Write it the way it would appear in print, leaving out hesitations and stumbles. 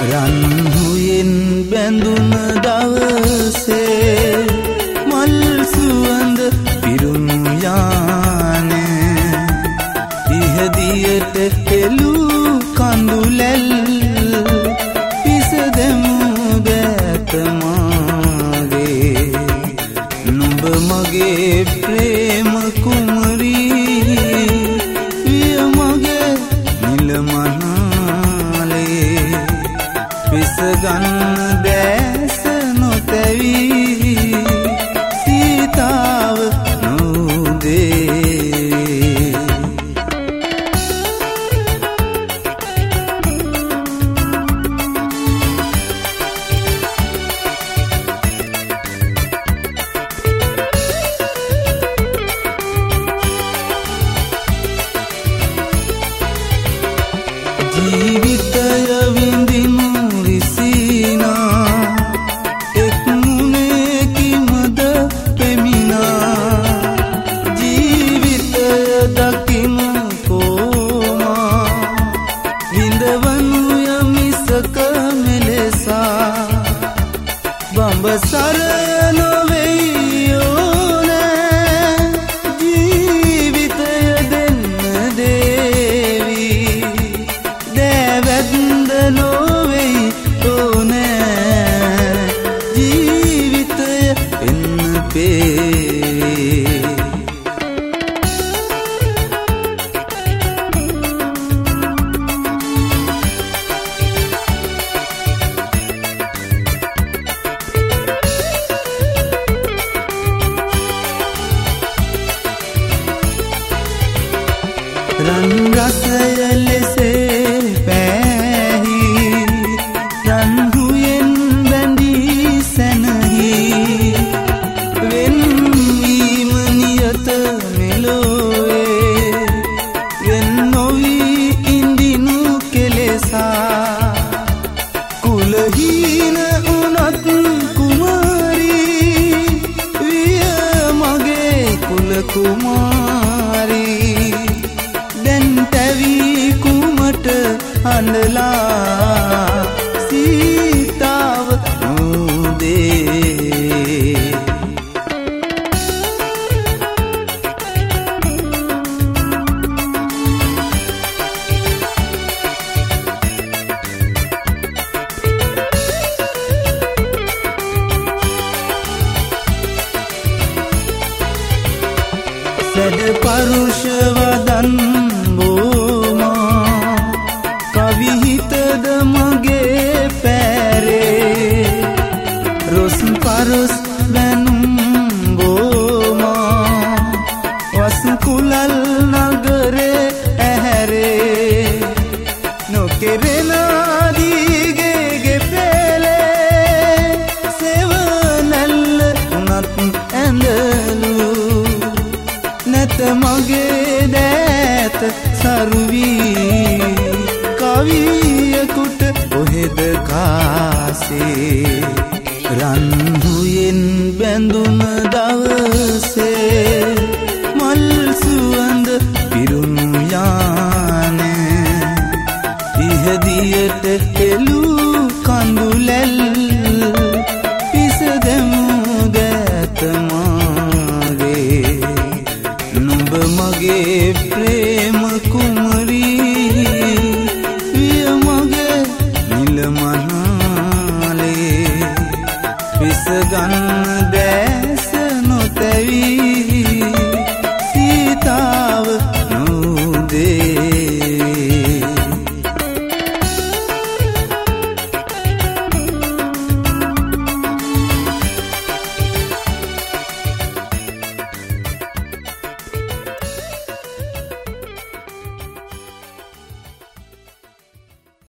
රන්හුයෙන් බැඳුන දවසේ මල් සුවඳ පිරුණු යානේ ඉහදියට එළු කඳුලැල් පිසදෙමු බෑතමාගේ නුඹ මගේ ප්‍රේම කුමරී විය මගේ නිලමනාලේ පිසගන්න දැස නොතැවී සීතාව නොදේ ජීවිතය විඳිනු විසිනා එක් මුණකින්ද පෙමිනා ජීවිතය දකිමු කොමා විඳවනු යමිසක මෙලෙසා බඹසර නොවෙයි ඕනෑ ජීවිතය දෙන්න දේවි වැද්ද නොවෙයි ඕනෑ ජීවිතය එන්න පේවි රන් රසය ලෙසේ පැහි රන්හුයෙන් බැඳී සැනහි වෙන්වීම නියත මෙලොවේ වෙන් නොවී ඉඳිනු කෙලෙසා කුලහීන උනත් කුමාරී විය මගේ කුල කුමාරී තැවී කුමට අඬලා සීතාව නොදේ සැඩ පරුෂ වදන් කවිහිතද මගේ පැරේ රොස් පරුස් බැනුම් බෝමා වස් කුලල් නගරේ ඇහැරේ නොකෙරෙන දීගේ පෙළේ සෙවනැල්ල උනත් ඇඳලු නැත මගේ දෑත සරුවී කවියකුට කොහෙද කාසේ රන්හුයෙන් බැඳුන දවසේ මල් සුවඳ පිරුණු යානේ ඉහදියට එළු කඳුලැල් පිසදෙමු දැතමාගේ නුඹ මගේ ප්‍රේම කුමරී විය මගේ නිලමනාලේ පිසගන්න දැස නොතැවී